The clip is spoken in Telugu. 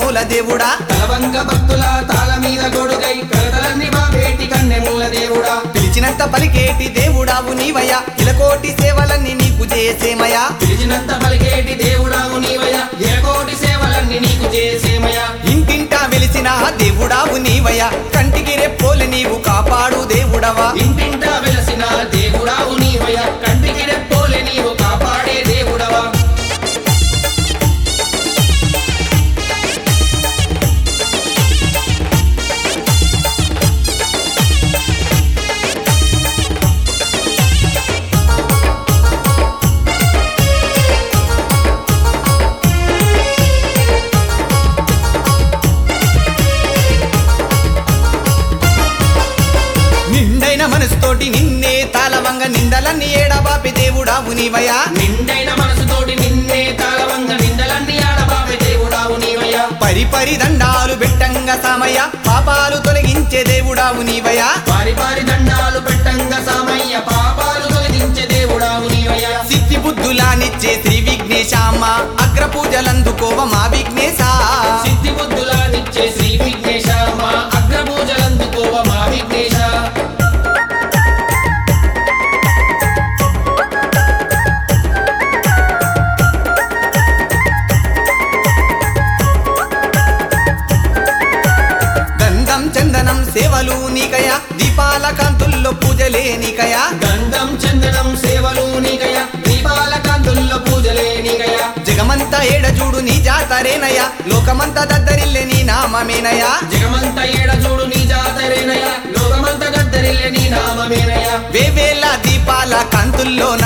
కన్నెమూల దేవుడా తలవంక భక్తుల తాళ మీద గొడుగై కలతలన్నీ బాబేటి కన్నెమూల దేవుడా పిలిచినంత పలికేటి దేవుడావు నీవయ్యా ఇలకోటి సేవలన్నీ నీకు చేసేమయా పిలిచినంత పలికేటి దేవుడావు నీవయ్యా ఏకోటి సేవలన్నీ నీకు చేసేమయ్యా ఇంటింటా వెలిసిన దేవుడావు నీవయ్యా కంటికి రెప్పోలు నీవు కాపాడు దేవుడవా ఇంటింటా వెలసిన దేవుడావు నీవయ్యా కంటికి రెప్పోలే నీవు కాపాడే దేవుడవా నిండైన మనసుతోటి నిన్నే తాళవంగ నిందలన్నీ ఏడబాపి దేవుడావు నీవయ్యా నిండైన మనసుతోటి నిన్నే తాళవంగ నిందలన్నీ ఆడబాపే దేవుడావు నీవయ్యా పరిపరి దండాలు పెట్టంగ సామయ్య పాపాలు తొలగించే దేవుడావు నీవయ్యా పారి దండాలు పెట్టంగ సామయ్య పాపాలు తొలగించే దేవుడావు నీవయ్యా సిద్ధి బుద్ధులానిచ్చే శ్రీ విఘ్నేశామ్మ అగ్ర పూజలందుకోవ మా విఘ్నేశ సిద్ధి బుద్ధులానిచ్చే శ్రీ విఘ్నేశ మా అగ్ర పూజలందుకోవ మా విఘ్నేశ గంధం చందనం సేవలు నీకయా దీపాల కాంతుల్లో పూజలే నీకయా గంధం చందనం సేవలు నీకయా దీపాల కాంతుల్లో పూజలే నీకయా జగమంత ఏడజూడు నీ జాతరేనయ్యా లోకమంత దద్దరిల్లే నీ నామమేనయ్యా జగమంత ఏడ చూడు నీ జాతరేనయ్యా లోకమంత గద్దరిల్లే నీ నామమేనయ్యా వేవేల దీపాల కాంతుల్లో